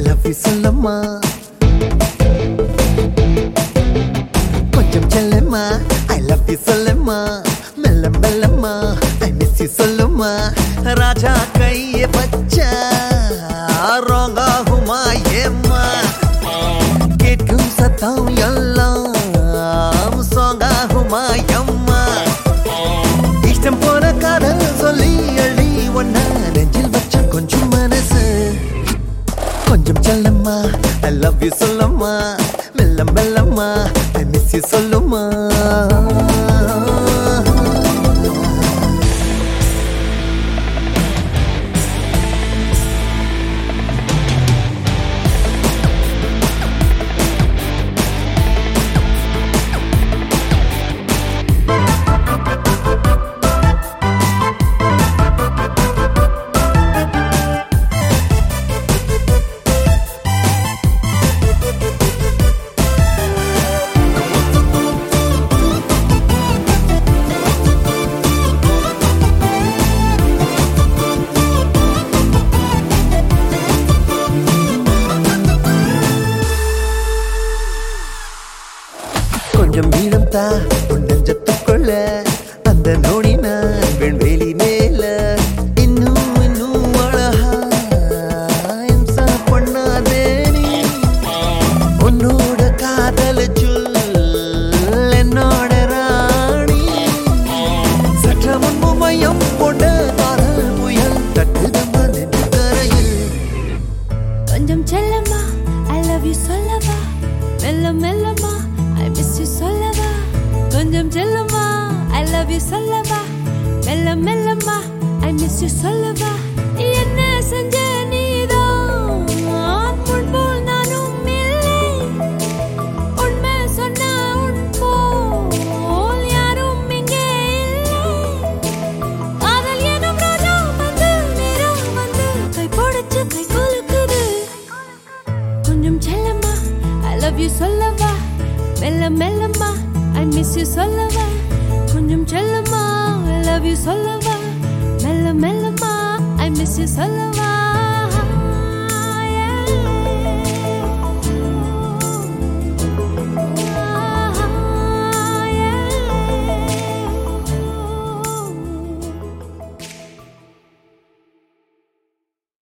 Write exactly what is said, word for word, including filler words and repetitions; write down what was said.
love you சொல்லம்மா கொஞ்சம் செல்லம்மா I love you சொல்லம்மா மெல்ல மெல்லம்மா I miss you சொல்லுமா ராஜா கைய பச்சா wrong ஆகுமா ஏம்மா கேட்கும் சத்தம் எல்லாம் song ஆகுமா அம்மா இஷ்டம் போன காதல் சொல்லி அழி ஒன்னா நெஞ்சில் வச்ச கொஞ்சம் மனசு கொஞ்சம் செல்லம்மா I love you சொல்லம்மா மெல்ல மெல்லம்மா I miss you சொல்லுமா கொஞ்சம் வீரம் தா உன் நெஞ்சத்துக்குள்ள அந்த நோடி நான் வெண்வெளி மேல இன்னும் இன்னும் அழகா இம்சா பண்ணாதே நீ உன்னோட காதல் சொல் என்னோட ராணி சற்ற முன்பு மையம் போட்ட காதல் புயல் தட்டுதம்மா நெஞ்சு கரையில் கொஞ்சம் செல்லம்மா I love you சொல்லவா மெல்ல மெல்லம்மா I miss you சொல்லவா கொஞ்சம் செல்லம்மா I love you சொல்லவா மெல்ல மெல்லம்மா I miss you சொல்லவா என்ன செஞ்ச நீதான் முன்போல் நானும் இல்லை உண்மை சொன்ன உன் போல் யாரும் இங்கே இல்லை காதல் எனும் ராஜா வந்து நேரம் வந்து கை போடுச்சு கை குலுக்குது கொஞ்சம் செல்லம்மா I love you சொல்லவா மெல்ல மெல்லம்மா I miss you சொல்லவா கொஞ்சம் செல்லம்மா I love you சொல்லவா மெல்ல மெல்லம்மா I miss you சொல்லவா